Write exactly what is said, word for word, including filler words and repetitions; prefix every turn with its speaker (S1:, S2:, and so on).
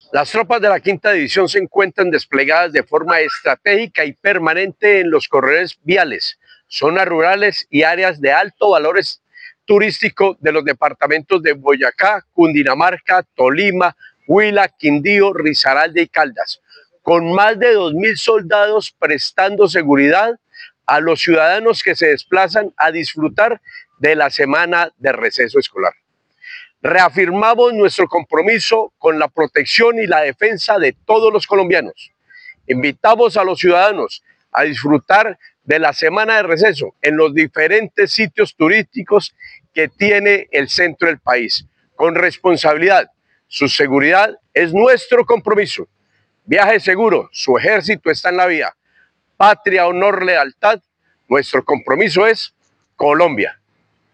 S1: Las tropas de la quinta división se encuentran desplegadas de forma estratégica y permanente en los corredores viales, zonas rurales y áreas de alto valor turístico de los departamentos de Boyacá, Cundinamarca, Tolima, Huila, Quindío, Risaralda y Caldas, con más de dos mil soldados prestando seguridad a los ciudadanos que se desplazan a disfrutar de la semana de receso escolar. Reafirmamos nuestro compromiso con la protección y la defensa de todos los colombianos. Invitamos a los ciudadanos a disfrutar de la semana de receso en los diferentes sitios turísticos que tiene el centro del país, con responsabilidad. Su seguridad es nuestro compromiso. Viaje seguro, su ejército está en la vía. Patria, honor, lealtad, nuestro compromiso es Colombia.